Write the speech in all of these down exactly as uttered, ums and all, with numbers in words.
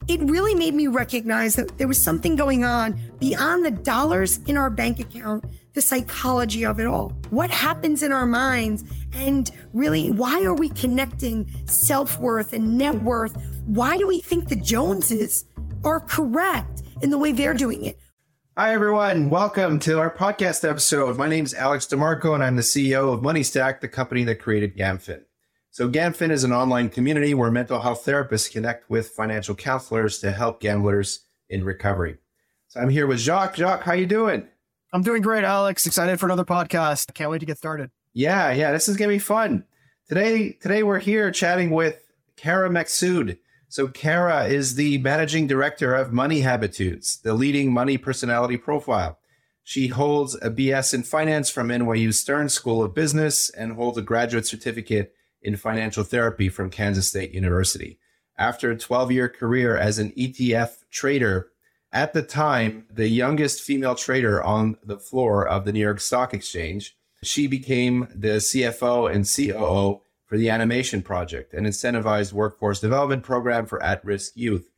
it really made me recognize that there was something going on beyond the dollars in our bank account, the psychology of it all. What happens in our minds, and really, why are we connecting self-worth and net worth? Why do we think the Joneses are correct in the way they're doing it? Hi, everyone. Welcome to our podcast episode. My name is Alex DeMarco, and I'm the C E O of MoneyStack, the company that created GamFin. So GamFin is an online community where mental health therapists connect with financial counselors to help gamblers in recovery. So I'm here with Jacques. Jacques, how you doing? I'm doing great, Alex. Excited for another podcast. Can't wait to get started. Yeah, yeah, this is going to be fun. Today, today we're here chatting with Kara Maqsood. So Kara is the managing director of Money Habitudes, the leading money personality profile. She holds a B S in finance from N Y U Stern School of Business and holds a graduate certificate in financial therapy from Kansas State University. After a twelve-year career as an E T F trader, at the time, the youngest female trader on the floor of the New York Stock Exchange, she became the C F O and C O O for the Animation Project, an incentivized workforce development program for at-risk youth.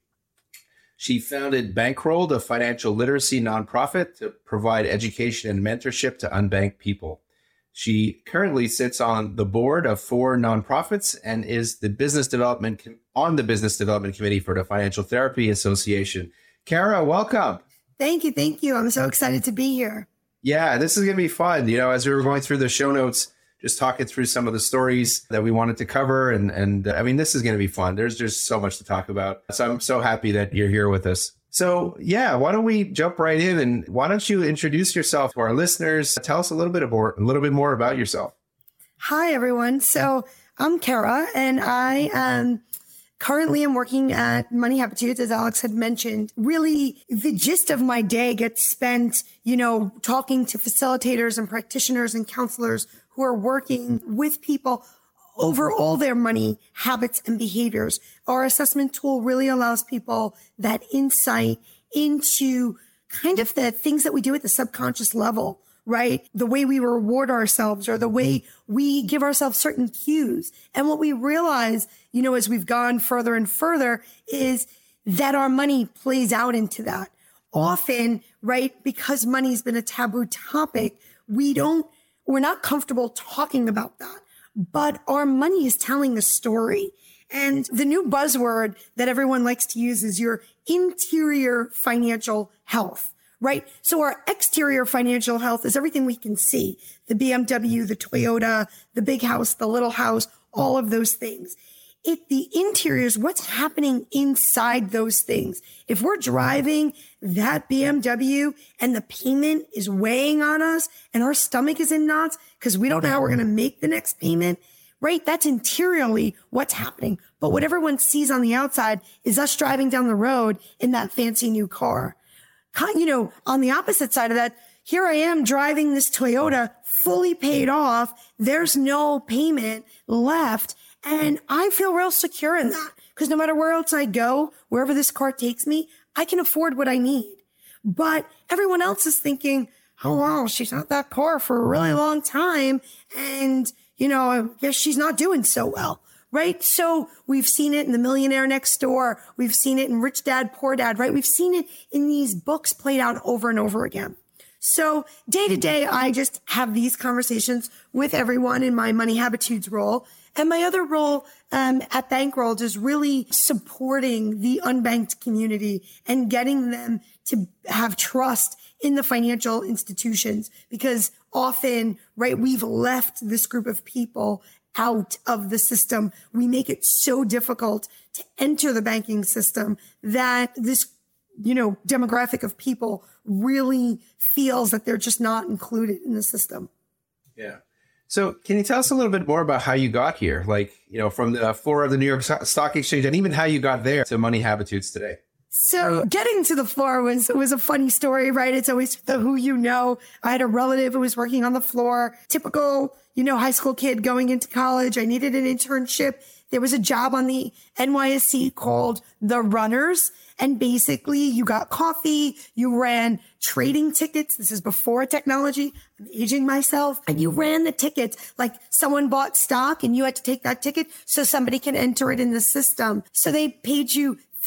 She founded Bankrolled, a financial literacy nonprofit to provide education and mentorship to unbanked people. She currently sits on the board of four nonprofits and is the business development on the business development committee for the Financial Therapy Association. Kara, welcome. Thank you. Thank you. I'm so excited to be here. Yeah, this is going to be fun. You know, as we were going through the show notes, just talking through some of the stories that we wanted to cover. And, and uh, I mean, this is going to be fun. There's just so much to talk about. So I'm so happy that you're here with us. So yeah, why don't we jump right in, and why don't you introduce yourself to our listeners? Tell us a little bit more, a little bit more about yourself. Hi, everyone. So I'm Kara, and I um, currently am working at Money Habitudes, as Alex had mentioned. Really, the gist of my day gets spent, you know, talking to facilitators and practitioners and counselors who are working with people over all their money habits and behaviors. Our assessment tool really allows people that insight into kind of the things that we do at the subconscious level, right? The way we reward ourselves or the way we give ourselves certain cues. And what we realize, you know, as we've gone further and further is that our money plays out into that. Often, right, because money's been a taboo topic, we don't, we're not comfortable talking about that. But our money is telling a story. And the new buzzword that everyone likes to use is your interior financial health, right? So our exterior financial health is everything we can see. The B M W, the Toyota, the big house, the little house, all of those things. It, the interior is what's happening inside those things. If we're driving that B M W and the payment is weighing on us and our stomach is in knots because we don't know how we're going to make the next payment, right? That's interiorly what's happening. But what everyone sees on the outside is us driving down the road in that fancy new car. You know, on the opposite side of that, here I am driving this Toyota fully paid off. There's no payment left. And I feel real secure in that because no matter where else I go, wherever this car takes me, I can afford what I need. But everyone else is thinking, oh, wow, she's had that car for a really long time. And, you know, I guess she's not doing so well, right? So we've seen it in The Millionaire Next Door. We've seen it in Rich Dad, Poor Dad, right? We've seen it in these books played out over and over again. So day to day, I just have these conversations with everyone in my Money Habitudes role. And my other role um, at Bankrolled is really supporting the unbanked community and getting them to have trust in the financial institutions, because often, right, we've left this group of people out of the system. We make it so difficult to enter the banking system that this, you know, demographic of people really feels that they're just not included in the system. Yeah. So can you tell us a little bit more about how you got here? Like, you know, from the floor of the New York Stock Exchange and even how you got there to Money Habitudes today. So getting to the floor was, was a funny story, right? It's always the who you know. I had a relative who was working on the floor, typical, you know, high school kid going into college. I needed an internship. There was a job on the N Y S E called The Runners. And basically you got coffee, you ran trading tickets. This is before technology. I'm aging myself. And you ran the tickets like someone bought stock and you had to take that ticket so somebody can enter it in the system. So they paid you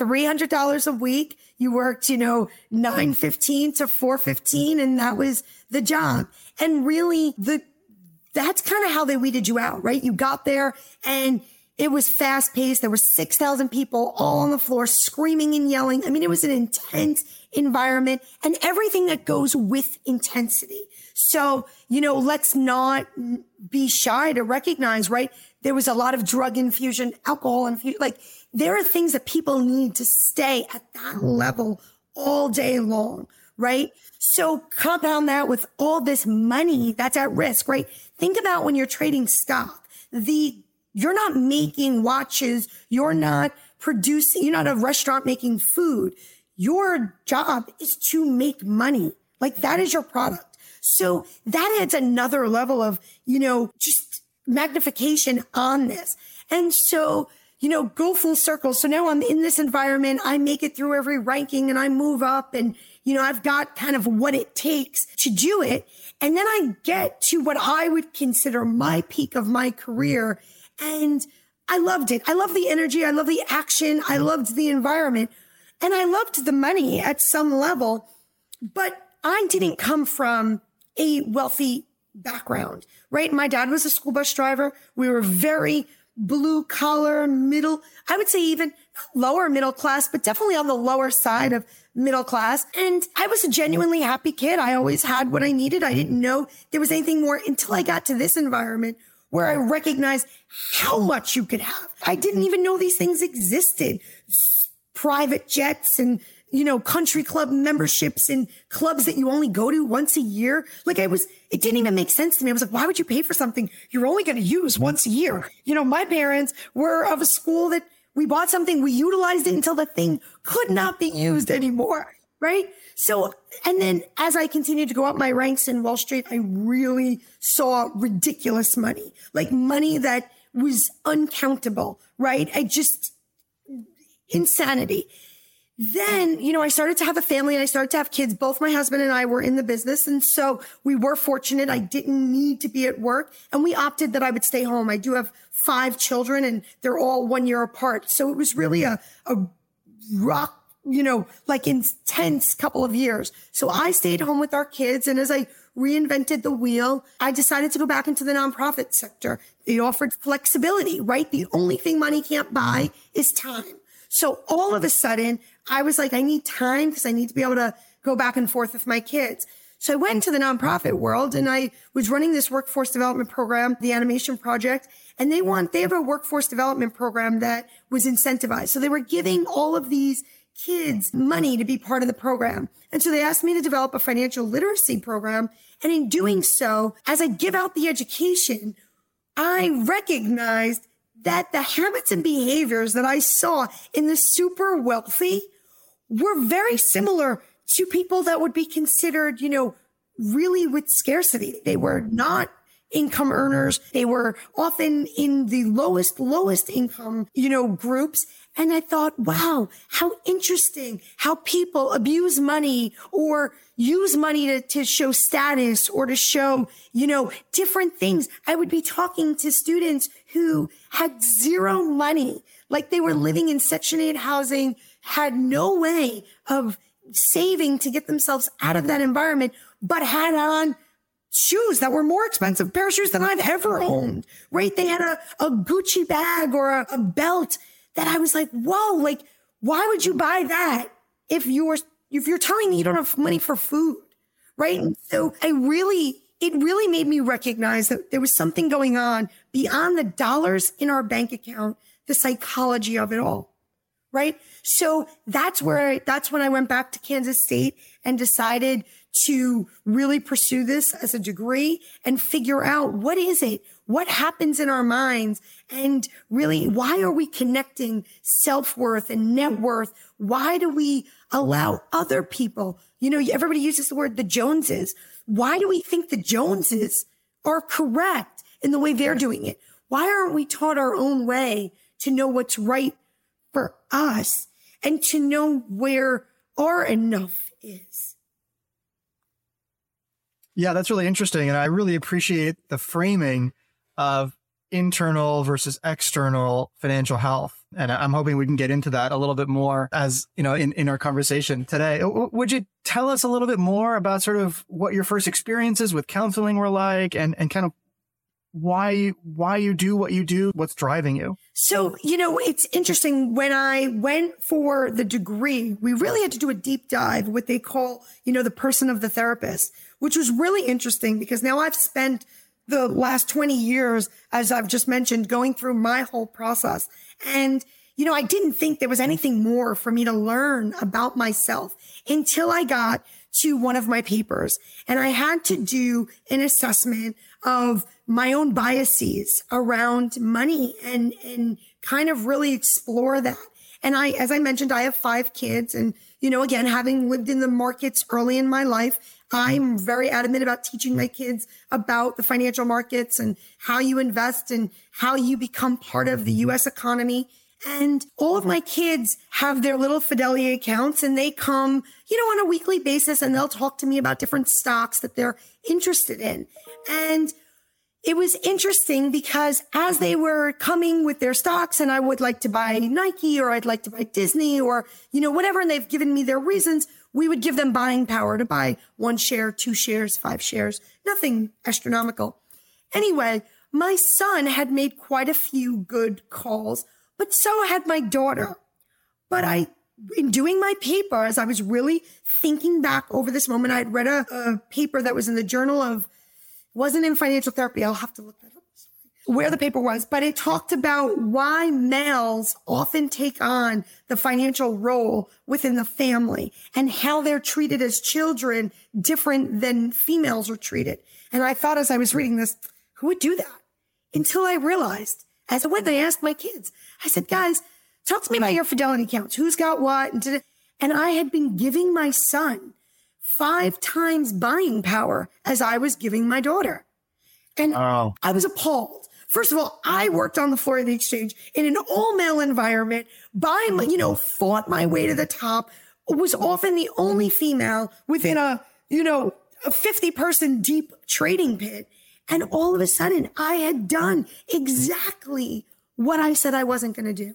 three hundred dollars a week. You worked, you know, nine fifteen to four fifteen, and that was the job. And really, the that's kind of how they weeded you out, right? You got there and it was fast paced. There were six thousand people all on the floor screaming and yelling. I mean, it was an intense environment and everything that goes with intensity. So, you know, let's not be shy to recognize, right? There was a lot of drug infusion, alcohol infusion. Like, there are things that people need to stay at that level all day long, right? So compound that with all this money that's at risk, right? Think about when you're trading stock. The You're not making watches. You're not producing. You're not a restaurant making food. Your job is to make money. Like, that is your product. So that adds another level of, you know, just magnification on this. And so, you know, go full circle. So now I'm in this environment. I make it through every ranking and I move up and, you know, I've got kind of what it takes to do it. And then I get to what I would consider my peak of my career. And I loved it. I love the energy. I love the action. I loved the environment. And I loved the money at some level. But I didn't come from a wealthy background, right? My dad was a school bus driver. We were very blue collar, middle, I would say even lower middle class, but definitely on the lower side of middle class. And I was a genuinely happy kid. I always had what I needed. I didn't know there was anything more until I got to this environment where I recognized how much you could have. I didn't even know these things existed. Private jets and, you know, country club memberships and clubs that you only go to once a year. Like, I was, it didn't even make sense to me. I was like, why would you pay for something you're only going to use once a year? You know, my parents were of a school that we bought something, we utilized it until the thing could not be used anymore. Right. So, and then as I continued to go up my ranks in Wall Street, I really saw ridiculous money, like money that was uncountable. Right. I just, insanity. Then, you know, I started to have a family and I started to have kids. Both my husband and I were in the business. And so we were fortunate. I didn't need to be at work and we opted that I would stay home. I do have five children and they're all one year apart. So it was really a, a rock, you know, like intense couple of years. So I stayed home with our kids. And as I reinvented the wheel, I decided to go back into the nonprofit sector. They offered flexibility, right? The only thing money can't buy is time. So all of a sudden, I was like, I need time because I need to be able to go back and forth with my kids. So I went into the nonprofit world and I was running this workforce development program, the Animation Project, and they want, they have a workforce development program that was incentivized. So they were giving all of these kids money to be part of the program. And so they asked me to develop a financial literacy program. And in doing so, as I give out the education, I recognized that the habits and behaviors that I saw in the super wealthy were very similar to people that would be considered, you know, really with scarcity. They were not income earners. They were often in the lowest, lowest income, you know, groups. And I thought, wow, how interesting how people abuse money or use money to, to show status or to show, you know, different things. I would be talking to students who had zero money, like they were living in Section eight housing, had no way of saving to get themselves out of that environment, but had on shoes that were more expensive, a pair of shoes than I've ever owned, right? They had a, a Gucci bag or a, a belt that I was like, whoa, like, why would you buy that if you're, if you're telling me you don't have money for food, right? And so I really, it really made me recognize that there was something going on beyond the dollars in our bank account, the psychology of it all, right? So that's where, I, that's when I went back to Kansas State and decided to really pursue this as a degree and figure out what is it? What happens in our minds? And really, why are we connecting self-worth and net worth? Why do we allow other people, you know, everybody uses the word the Joneses. Why do we think the Joneses are correct in the way they're doing it? Why aren't we taught our own way to know what's right for us and to know where our enough is? Yeah, that's really interesting. And I really appreciate the framing of internal versus external financial health. And I'm hoping we can get into that a little bit more as, you know, in, in our conversation today. Would you tell us a little bit more about sort of what your first experiences with counseling were like and, and kind of why, why you do what you do, what's driving you? So, you know, it's interesting. When I went for the degree, we really had to do a deep dive, what they call, you know, the person of the therapist, which was really interesting because now I've spent the last twenty years, as I've just mentioned, going through my whole process. And, you know, I didn't think there was anything more for me to learn about myself until I got to one of my papers. And I had to do an assessment of my own biases around money and, and kind of really explore that. And I, as I mentioned, I have five kids. And, you know, again, having lived in the markets early in my life, I'm very adamant about teaching my kids about the financial markets and how you invest and how you become part of the U S economy. And all of my kids have their little Fidelity accounts and they come, you know, on a weekly basis and they'll talk to me about different stocks that they're interested in. And it was interesting because as they were coming with their stocks and I would like to buy Nike or I'd like to buy Disney or, you know, whatever, and they've given me their reasons, we would give them buying power to buy one share, two shares, five shares, nothing astronomical. Anyway, my son had made quite a few good calls, but so had my daughter. But I, in doing my paper, as I was really thinking back over this moment, I had read a, a paper that was in the Journal of, wasn't in Financial Therapy. I'll have to look that up where the paper was, but it talked about why males often take on the financial role within the family and how they're treated as children different than females are treated. And I thought as I was reading this, who would do that? Until I realized, as I went, I asked my kids, I said, guys, talk to me about your Fidelity accounts. Who's got what? And, did and I had been giving my son five times buying power as I was giving my daughter. And oh. I was appalled. First of all, I worked on the floor of the exchange in an all-male environment, by my, you know, fought my way to the top, was often the only female within a, you know, a fifty-person deep trading pit. And all of a sudden, I had done exactly what I said I wasn't going to do.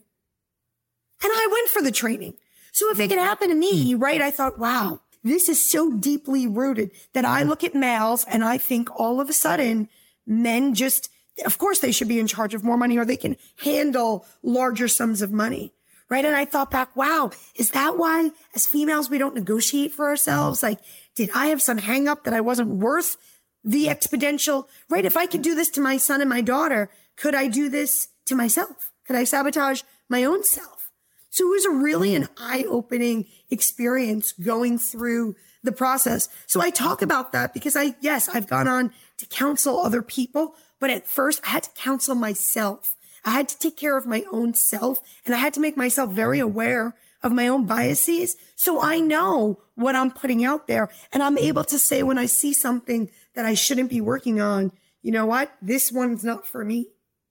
And I went for the training. So if it could happen to me, right, I thought, wow, this is so deeply rooted that I look at males and I think all of a sudden men just, of course they should be in charge of more money or they can handle larger sums of money, right? And I thought back, wow, is that why as females we don't negotiate for ourselves? Like, did I have some hang up that I wasn't worth the exponential, right? If I could do this to my son and my daughter, could I do this to myself? Could I sabotage my own self? So it was a really an eye-opening experience going through the process. So I talk about that because I, yes, I've gone on to counsel other people, but at first I had to counsel myself. I had to take care of my own self and I had to make myself very aware of my own biases. So I know what I'm putting out there and I'm able to say when I see something that I shouldn't be working on, you know what? This one's not for me.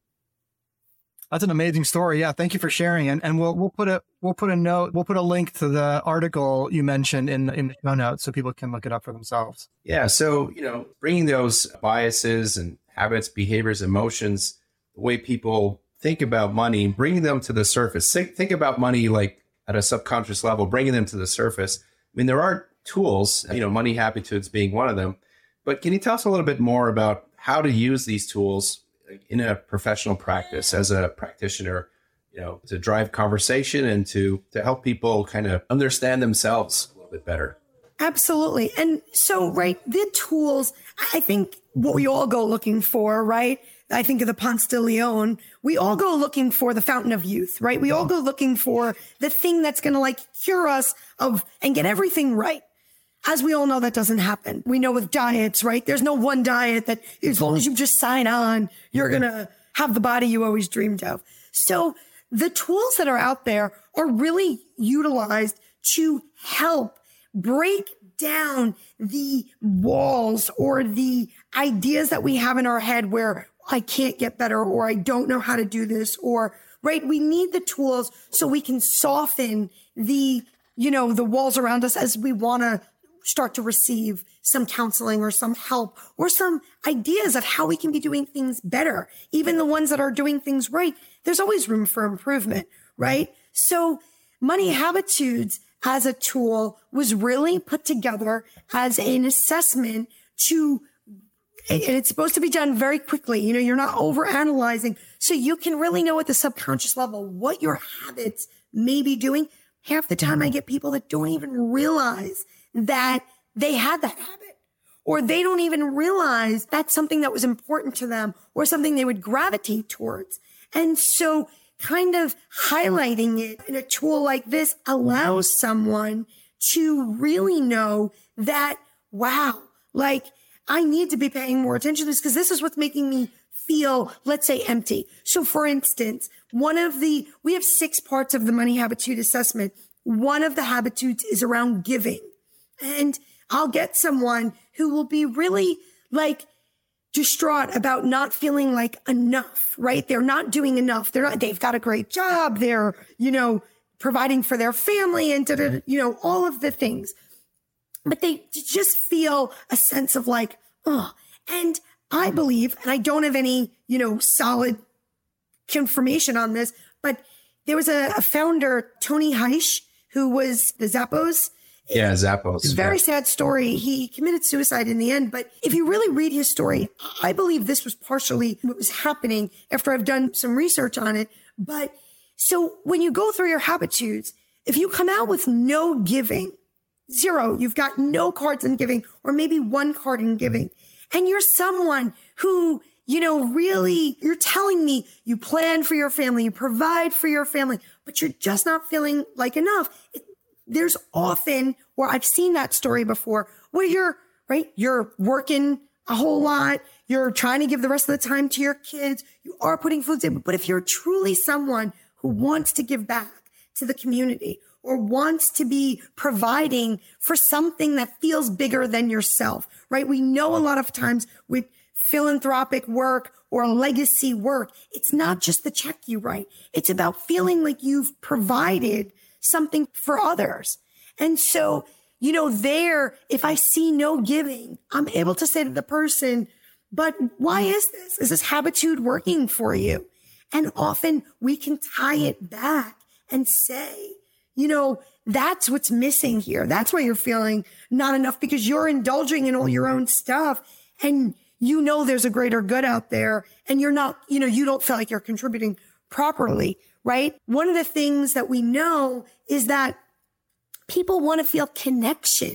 That's an amazing story. Yeah. Thank you for sharing. And and we'll, we'll put a, we'll put a note, we'll put a link to the article you mentioned in, in the show notes so people can look it up for themselves. Yeah. So, you know, bringing those biases and habits, behaviors, emotions, the way people think about money, bringing them to the surface. Think, think about money like at a subconscious level, bringing them to the surface. I mean, there are tools, you know, Money Habitudes being one of them. But can you tell us a little bit more about how to use these tools in a professional practice as a practitioner, you know, to drive conversation and to, to help people kind of understand themselves a little bit better? Absolutely. And so, right, the tools, I think what we all go looking for, right? I think of the Ponce de Leon. We all go looking for the fountain of youth, right? We all go looking for the thing that's going to like cure us of and get everything right. As we all know, that doesn't happen. We know with diets, right? There's no one diet that as long as you just sign on, you're going to have the body you always dreamed of. So the tools that are out there are really utilized to help break down the walls or the ideas that we have in our head where I can't get better or I don't know how to do this or, right? We need the tools so we can soften the, you know, the walls around us as we want to start to receive some counseling or some help or some ideas of how we can be doing things better. Even the ones that are doing things right, there's always room for improvement, right? So Money Habitudes as a tool was really put together as an assessment to, and it's supposed to be done very quickly. You know, you're not over analyzing. So you can really know at the subconscious level what your habits may be doing. Half the time I get people that don't even realize that they had that habit, or they don't even realize that's something that was important to them or something they would gravitate towards. And so kind of highlighting it in a tool like this allows someone to really know that, wow, like I need to be paying more attention to this because this is what's making me feel, let's say, empty. So for instance, one of the, we have six parts of the Money Habitude assessment. One of the habitudes is around giving. And I'll get someone who will be really like distraught about not feeling like enough, right? They're not doing enough. They're not, they've got a great job. They're, you know, providing for their family and, da, da, da, you know, all of the things. But they just feel a sense of like, oh, and I believe, and I don't have any, you know, solid confirmation on this, but there was a, a founder, Tony Heish, who was the Zappos. Yeah, Zappos. It's a very yeah. sad story. He committed suicide in the end. But if you really read his story, I believe this was partially what was happening after I've done some research on it. But so when you go through your habitudes, if you come out with no giving, zero, you've got no cards in giving, or maybe one card in giving, and you're someone who, you know, really, you're telling me you plan for your family, you provide for your family, but you're just not feeling like enough. It, there's often, where I've seen that story before, where you're, right, you're working a whole lot, you're trying to give the rest of the time to your kids, you are putting food in, but if you're truly someone who wants to give back to the community or wants to be providing for something that feels bigger than yourself, right? We know a lot of times with philanthropic work or legacy work, it's not just the check you write. It's about feeling like you've provided something for others. And so, you know, there, if I see no giving, I'm able to say to the person, but why is this? Is this habitude working for you? And often we can tie it back and say, you know, that's what's missing here. That's why you're feeling not enough, because you're indulging in all your own stuff and you know there's a greater good out there and you're not, you know, you don't feel like you're contributing properly, right? One of the things that we know is that people want to feel connection.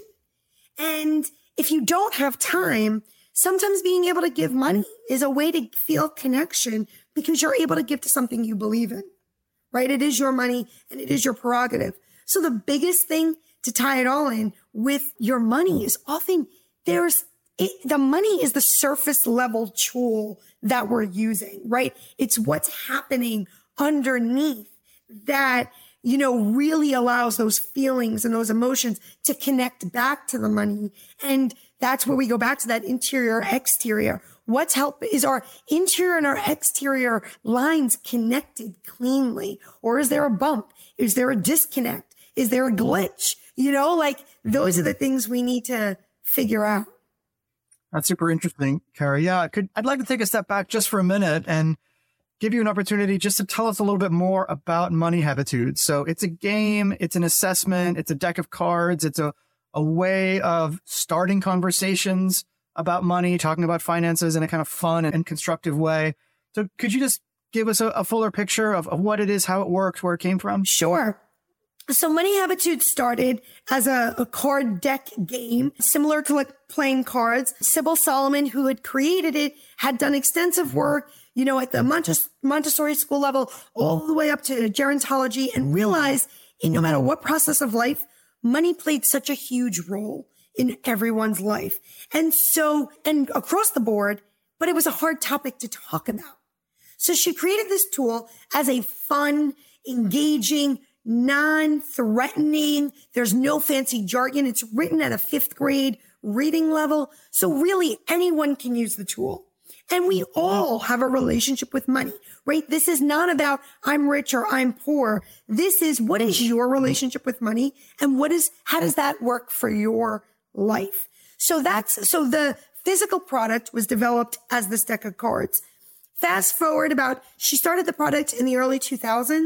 And if you don't have time, sometimes being able to give money is a way to feel connection because you're able to give to something you believe in, right? It is your money and it is your prerogative. So the biggest thing to tie it all in with your money is often there's it, the money is the surface level tool that we're using, right? It's what's happening underneath that, you know, really allows those feelings and those emotions to connect back to the money. And that's where we go back to that interior exterior. What's help is our interior and our exterior lines connected cleanly? Or is there a bump? Is there a disconnect? Is there a glitch? You know, like those are the things we need to figure out. That's super interesting, Kara. Yeah, could I'd like to take a step back just for a minute and give you an opportunity just to tell us a little bit more about Money Habitudes. So it's a game, it's an assessment, it's a deck of cards, it's a, a way of starting conversations about money, talking about finances in a kind of fun and constructive way. So could you just give us a, a fuller picture of, of what it is, how it works, where it came from? Sure. So Money Habitudes started as a, a card deck game, similar to like playing cards. Sybil Solomon, who had created it, had done extensive work, you know, at the Montes- Montessori school level, all the way up to gerontology, and realized in no matter what process of life, money played such a huge role in everyone's life. And so, and across the board, but it was a hard topic to talk about. So she created this tool as a fun, engaging, non-threatening, there's no fancy jargon. It's written at a fifth grade reading level. So really anyone can use the tool. And we all have a relationship with money, right? This is not about I'm rich or I'm poor. This is what is your relationship with money and what is, how does that work for your life? So that's, so the physical product was developed as this deck of cards. Fast forward about, she started the product in the early two thousands.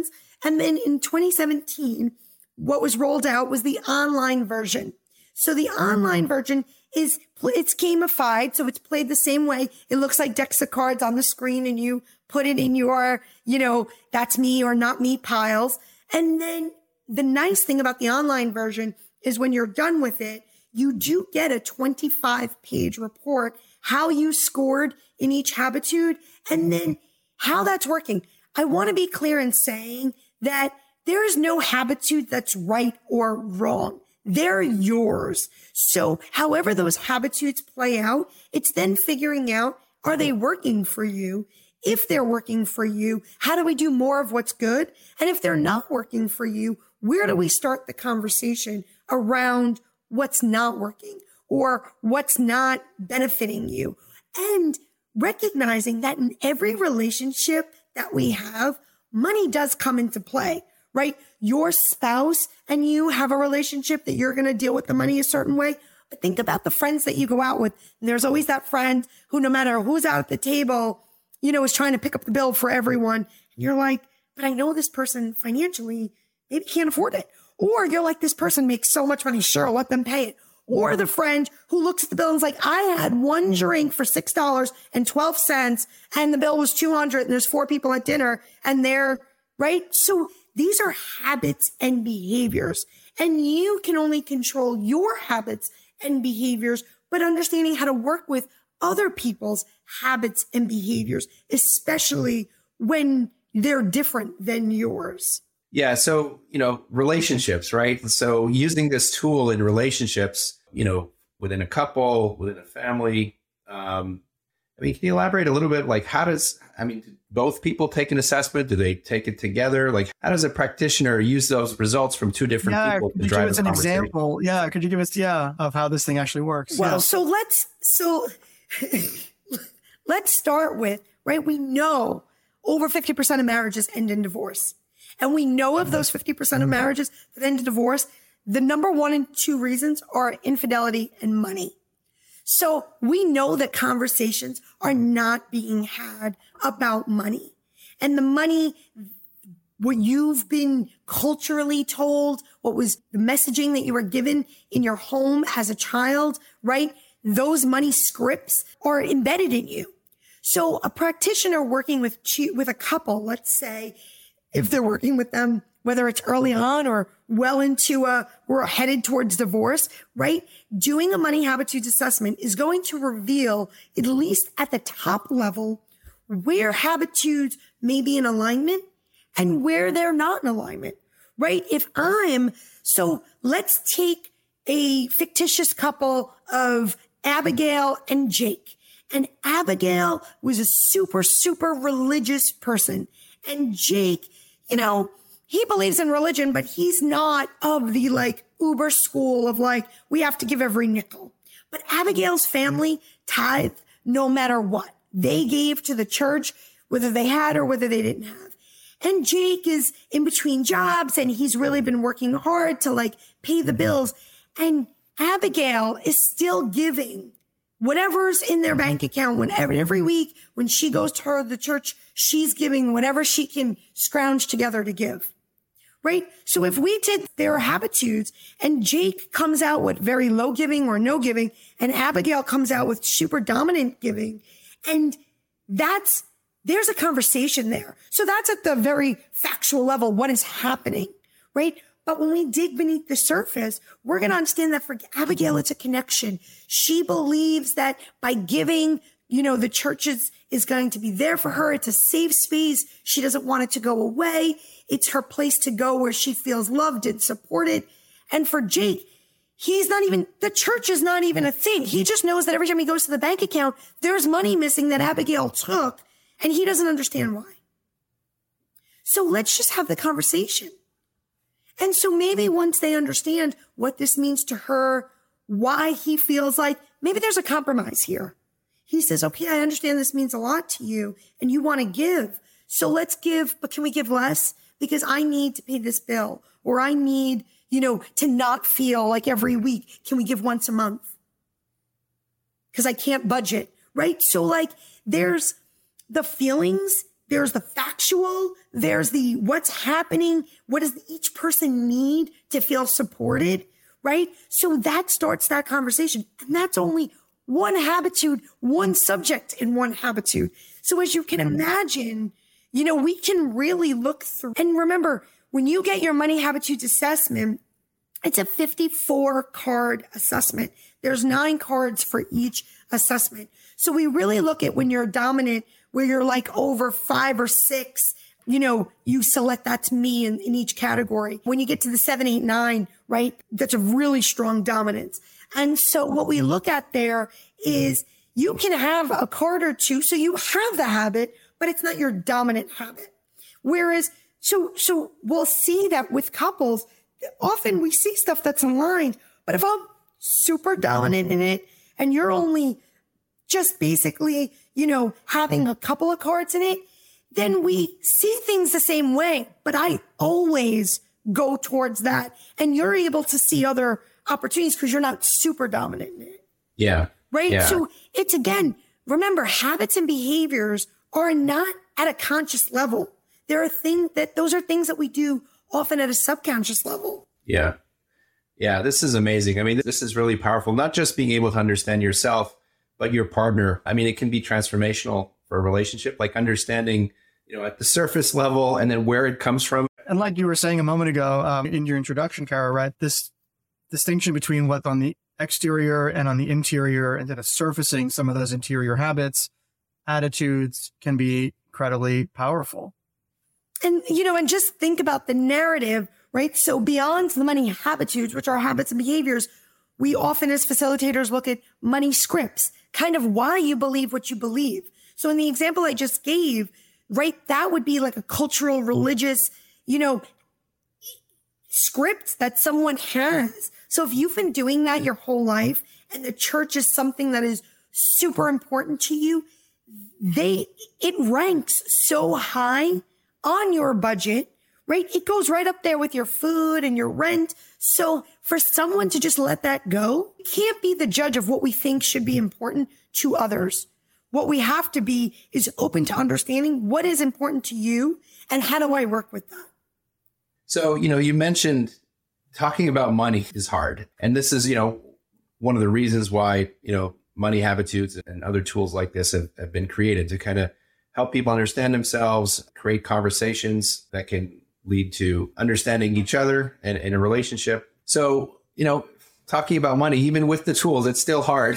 And then in twenty seventeen, what was rolled out was the online version. So the online version is, it's gamified. So it's played the same way. It looks like decks of cards on the screen and you put it in your, you know, that's me or not me piles. And then the nice thing about the online version is when you're done with it, you do get a twenty-five page report, how you scored in each habitude, and then how that's working. I want to be clear in saying that there is no habitude that's right or wrong. They're yours. So however those habitudes play out, it's then figuring out, are they working for you? If they're working for you, how do we do more of what's good? And if they're not working for you, where do we start the conversation around what's not working or what's not benefiting you? And recognizing that in every relationship that we have, money does come into play, right? Your spouse and you have a relationship that you're going to deal with the money a certain way. But think about the friends that you go out with. And there's always that friend who, no matter who's out at the table, you know, is trying to pick up the bill for everyone. And you're like, but I know this person financially maybe can't afford it. Or you're like, this person makes so much money. Sure, let them pay it. Or the friend who looks at the bill and is like, I had one drink for six dollars and twelve cents and the bill was two hundred dollars and there's four people at dinner and they're right. So these are habits and behaviors, and you can only control your habits and behaviors, but understanding how to work with other people's habits and behaviors, especially when they're different than yours. Yeah. So, you know, relationships, right? So using this tool in relationships, you know, within a couple, within a family, um, I mean, can you elaborate a little bit? Like, how does, I mean, do both people take an assessment? Do they take it together? Like, how does a practitioner use those results from two different yeah, people could to you drive give us a an conversation? example? Yeah. Could you give us, yeah, of how this thing actually works? Well, yeah. so let's, so let's start with, right? We know over fifty percent of marriages end in divorce. And we know of those fifty percent of marriages that end in divorce, the number one and two reasons are infidelity and money. So we know that conversations are not being had about money. And the money, what you've been culturally told, what was the messaging that you were given in your home as a child, right? Those money scripts are embedded in you. So a practitioner working with with a couple, let's say, if they're working with them, whether it's early on or well into a, we're headed towards divorce, right? Doing a money habitudes assessment is going to reveal, at least at the top level, where habitudes may be in alignment and where they're not in alignment, right? If I'm, so let's take a fictitious couple of Abigail and Jake. And Abigail was a super, super religious person. And Jake, you know, he believes in religion, but he's not of the like uber school of like, we have to give every nickel. But Abigail's family tithed no matter what. They gave to the church, whether they had or whether they didn't have. And Jake is in between jobs and he's really been working hard to like pay the bills. And Abigail is still giving whatever's in their bank account whenever, every week when she goes to her, the church, she's giving whatever she can scrounge together to give. Right? So if we take their habitudes and Jake comes out with very low giving or no giving and Abigail comes out with super dominant giving, and that's, there's a conversation there. So that's at the very factual level, what is happening, right? But when we dig beneath the surface, we're going to understand that for Abigail, it's a connection. She believes that by giving, you know, the church is, is going to be there for her. It's a safe space. She doesn't want it to go away. It's her place to go where she feels loved and supported. And for Jake, he's not even, the church is not even a thing. He just knows that every time he goes to the bank account, there's money missing that Abigail took, and he doesn't understand why. So let's just have the conversation. And so maybe once they understand what this means to her, why he feels like maybe there's a compromise here. He says, okay, I understand this means a lot to you and you want to give. So let's give, but can we give less? Because I need to pay this bill, or I need, you know, to not feel like every week. Can we give once a month? Because I can't budget, right? So like there's the feelings there's the factual, there's the what's happening, what does each person need to feel supported, right? So that starts that conversation. And that's only one habitude, one subject in one habitude. So as you can imagine, you know, we can really look through. And remember, when you get your money habitudes assessment, it's a fifty-four card assessment. There's nine cards for each assessment. So we really look at when you're dominant, where you're like over five or six, you know, you select that's me in, in each category. When you get to the seven, eight, nine, right? That's a really strong dominance. And so what we look at there is you can have a card or two. So you have the habit, but it's not your dominant habit. Whereas, so, so we'll see that with couples, often we see stuff that's aligned, but if I'm super dominant in it and you're only just basically, you know, having a couple of cards in it, then we see things the same way. But I always go towards that. And you're able to see other opportunities because you're not super dominant in it. Yeah. Right. Yeah. So it's, again, remember, habits and behaviors are not at a conscious level. There are things that those are things that we do often at a subconscious level. Yeah. Yeah. This is amazing. I mean, this is really powerful, not just being able to understand yourself, but your partner. I mean, it can be transformational for a relationship, like understanding, you know, at the surface level and then where it comes from. And like you were saying a moment ago um, in your introduction, Kara, right? This distinction between what's on the exterior and on the interior, and then surfacing some of those interior habits, attitudes can be incredibly powerful. And, you know, and just think about the narrative, right? So beyond the money habitudes, which are habits and behaviors, we often as facilitators look at money scripts, kind of why you believe what you believe. So in the example I just gave, right, that would be like a cultural, religious, you know, script that someone has. So if you've been doing that your whole life and the church is something that is super important to you, they, it ranks so high on your budget, right? It goes right up there with your food and your rent. So for someone to just let that go, we can't be the judge of what we think should be important to others. What we have to be is open to understanding what is important to you and how do I work with that? So, you know, you mentioned talking about money is hard. And this is, you know, one of the reasons why, you know, money habitudes and other tools like this have, have been created to kind of help people understand themselves, create conversations that can lead to understanding each other and in a relationship. So, you know, talking about money, even with the tools, it's still hard.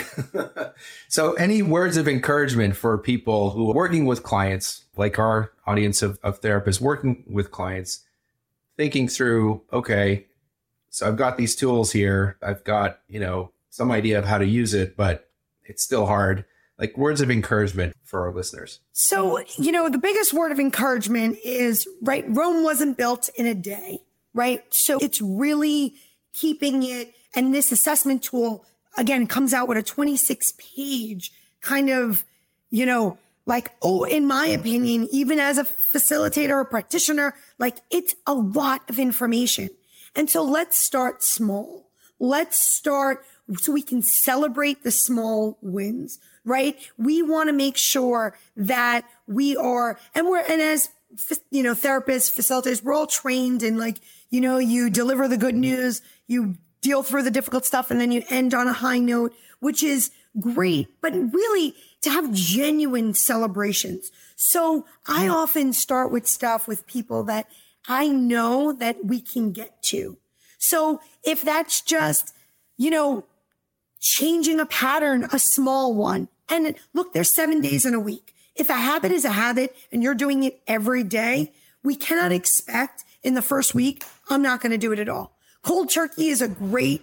So any words of encouragement for people who are working with clients, like our audience of, of therapists working with clients, thinking through, okay, so I've got these tools here. I've got, you know, some idea of how to use it, but it's still hard. Like words of encouragement for our listeners. So, you know, the biggest word of encouragement is, right, Rome wasn't built in a day, right? So it's really keeping it. And this assessment tool, again, comes out with a twenty-six page kind of, you know, like, oh, in my opinion, even as a facilitator or practitioner, like it's a lot of information. And so let's start small. Let's start so we can celebrate the small wins, right? We want to make sure that we are, and we're, and as, you know, therapists, facilitators, we're all trained in, like, you know, you deliver the good news, you deal through the difficult stuff, and then you end on a high note, which is great, but really to have genuine celebrations. So I often start with stuff with people that I know that we can get to. So if that's just, you know, changing a pattern, a small one, and look, there's seven days in a week. If a habit is a habit and you're doing it every day, we cannot expect in the first week, I'm not going to do it at all. Cold turkey is a great,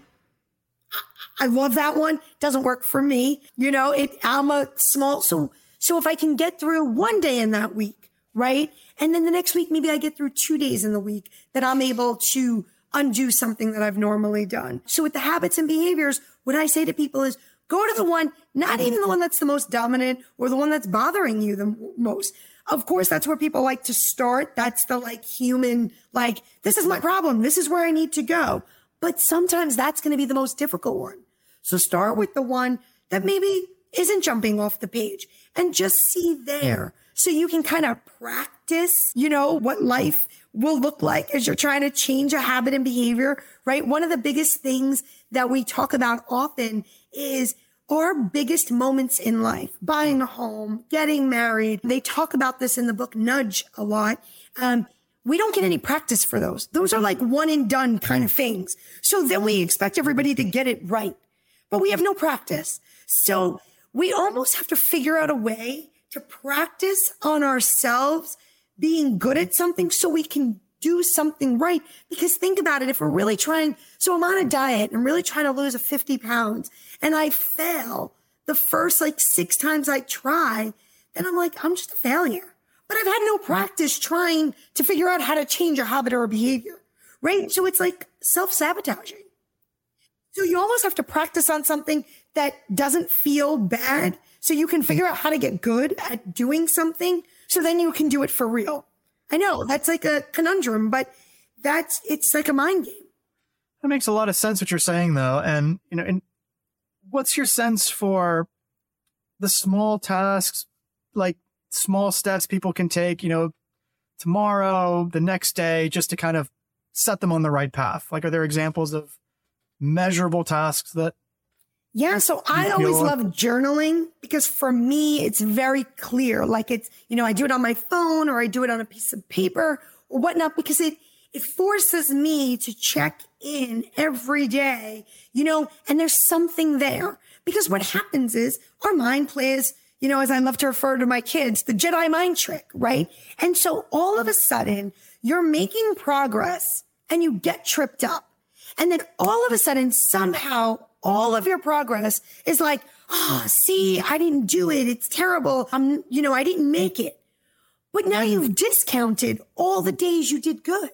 I love that one. Doesn't work for me. You know, it, I'm a small, so, so if I can get through one day in that week, right? And then the next week, maybe I get through two days in the week that I'm able to undo something that I've normally done. So with the habits and behaviors, what I say to people is go to the one, not even the one that's the most dominant or the one that's bothering you the most. Of course, that's where people like to start. That's the like human, like, this is my problem. This is where I need to go. But sometimes that's going to be the most difficult one. So start with the one that maybe isn't jumping off the page and just see there. so you can kind of practice, you know, what life will look like as you're trying to change a habit and behavior, right? One of the biggest things that we talk about often is our biggest moments in life, buying a home, getting married. They talk about this in the book Nudge a lot. Um, we don't get any practice for those. Those are like one and done kind of things. So then we expect everybody to get it right, but we have no practice. So we almost have to figure out a way to practice on ourselves being good at something so we can do something right. Because think about it, if we're really trying, so I'm on a diet and I'm really trying to lose a fifty pounds and I fail the first like six times I try, then I'm like, I'm just a failure. But I've had no practice trying to figure out how to change a habit or a behavior, right? So it's like self-sabotaging. So you almost have to practice on something that doesn't feel bad so you can figure out how to get good at doing something so then you can do it for real. I know that's like a conundrum, but that's, it's like a mind game. That makes a lot of sense what you're saying though. And, you know, and what's your sense for the small tasks, like small steps people can take, you know, tomorrow, the next day, just to kind of set them on the right path? Like, are there examples of measurable tasks that? Yeah. So I always love journaling because for me, it's very clear. Like it's, you know, I do it on my phone or I do it on a piece of paper or whatnot because it, it forces me to check in every day, you know, and there's something there because what happens is our mind plays, you know, as I love to refer to my kids, the Jedi mind trick, right? And so all of a sudden you're making progress and you get tripped up. And then all of a sudden, somehow, all of your progress is like, oh, see, I didn't do it. It's terrible. I'm, you know, I didn't make it. But now you've discounted all the days you did good.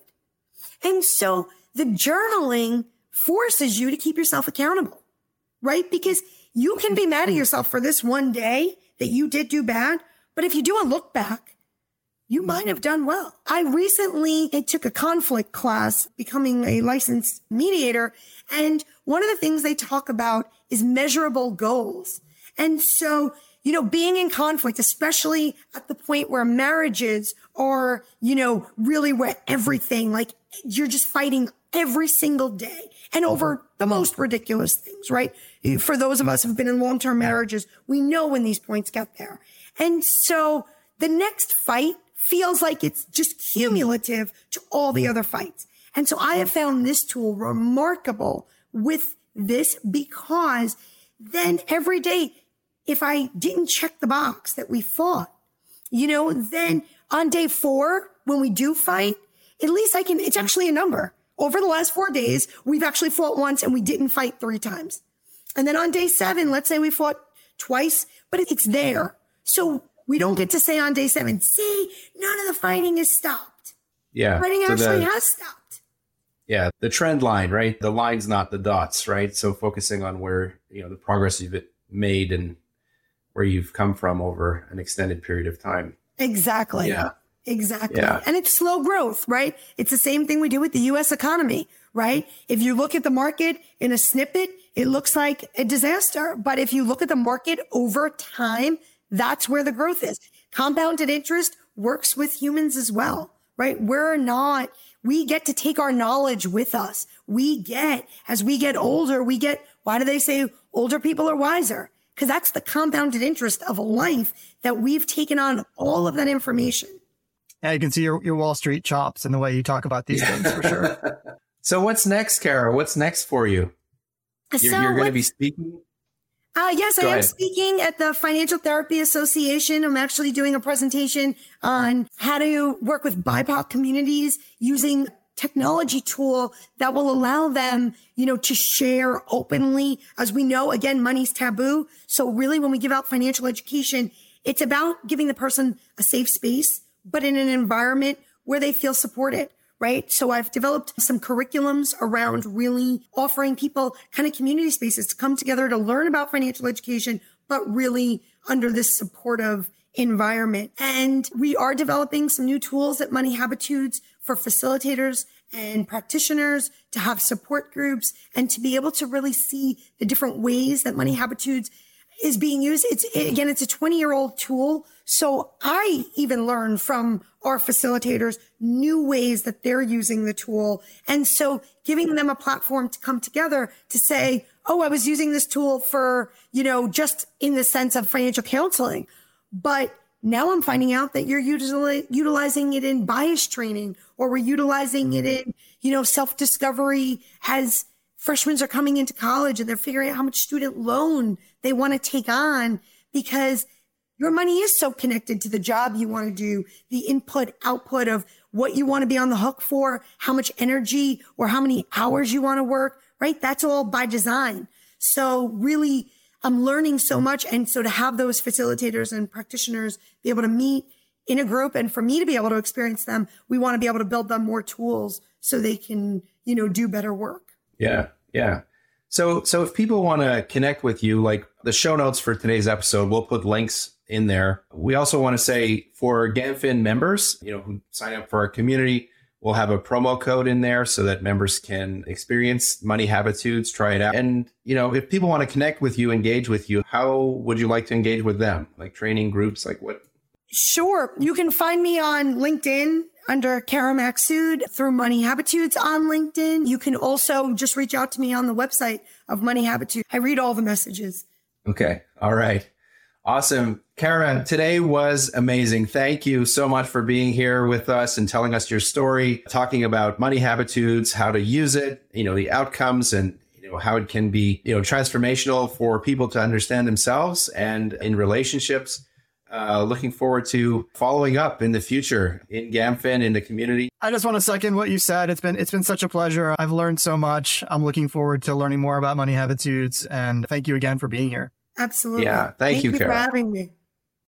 And so the journaling forces you to keep yourself accountable, right? Because you can be mad at yourself for this one day that you did do bad. But if you do a look back, you might have done well. I recently took a conflict class, becoming a licensed mediator. And one of the things they talk about is measurable goals. And so, you know, being in conflict, especially at the point where marriages are, you know, really where everything, like you're just fighting every single day and over the most ridiculous things, right? For those of us who've been in long-term marriages, we know when these points get there. And so the next fight feels like it's just cumulative to all the other fights. And so I have found this tool remarkable with this because then every day, if I didn't check the box that we fought, you know, then on day four, when we do fight, at least I can, it's actually a number. Over the last four days, we've actually fought once and we didn't fight three times. And then on day seven, let's say we fought twice, but it's there. So we don't get to say on day seven, see, none of the fighting has stopped. Yeah. Fighting so actually the, has stopped. Yeah. The trend line, right? The line's not the dots, right? So focusing on where, you know, the progress you've made and where you've come from over an extended period of time. Exactly. Yeah. Exactly. Yeah. And it's slow growth, right? It's the same thing we do with the U S economy, right? If you look at the market in a snippet, it looks like a disaster. But if you look at the market over time, that's where the growth is. Compounded interest works with humans as well, right? We're not, we get to take our knowledge with us. We get, as we get older, we get, why do they say older people are wiser? Because that's the compounded interest of a life that we've taken on all of that information. Yeah, you can see your, your Wall Street chops in the way you talk about these things for sure. So what's next, Kara? What's next for you? You're, So you're going to what- be speaking? Uh, yes, Go I am ahead. speaking at the Financial Therapy Association. I'm actually doing a presentation on how to work with B I P O C communities using technology tool that will allow them, you know, to share openly. As we know, again, money's taboo. So really, when we give out financial education, it's about giving the person a safe space, but in an environment where they feel supported. Right. So I've developed some curriculums around really offering people kind of community spaces to come together to learn about financial education, but really under this supportive environment. And we are developing some new tools at Money Habitudes for facilitators and practitioners to have support groups and to be able to really see the different ways that Money Habitudes is being used. It's again, it's a twenty year old tool. So I even learn from our facilitators new ways that they're using the tool. And so giving them a platform to come together to say, oh, I was using this tool for, you know, just in the sense of financial counseling, but now I'm finding out that you're util- utilizing it in bias training, or we're utilizing it in, you know, self-discovery as freshmen are coming into college and they're figuring out how much student loan they want to take on, because your money is so connected to the job you want to do, the input, output of what you want to be on the hook for, how much energy or how many hours you want to work, right? That's all by design. So really, I'm learning so much. And so to have those facilitators and practitioners be able to meet in a group, and for me to be able to experience them, we want to be able to build them more tools so they can, you know, do better work. Yeah. Yeah. So, so if people want to connect with you, like the show notes for today's episode, we'll put links in there. We also want to say for GamFin members, you know, who sign up for our community, we'll have a promo code in there so that members can experience Money Habitudes, try it out. And, you know, if people want to connect with you, engage with you, how would you like to engage with them? Like training groups, like what? Sure. You can find me on LinkedIn under Kara Maksud, through Money Habitudes on LinkedIn. You can also just reach out to me on the website of Money Habitudes. I read all the messages. Okay. All right. Awesome. Kara, today was amazing. Thank you so much for being here with us and telling us your story, talking about Money Habitudes, how to use it, you know, the outcomes, and you know how it can be, you know, transformational for people to understand themselves and in relationships. Uh, looking forward to following up in the future in GamFin, in the community. I just want to second what you said. It's been it's been such a pleasure. I've learned so much. I'm looking forward to learning more about Money Habitudes, and thank you again for being here. Absolutely. Yeah, thank, thank you, you Kara. for having me.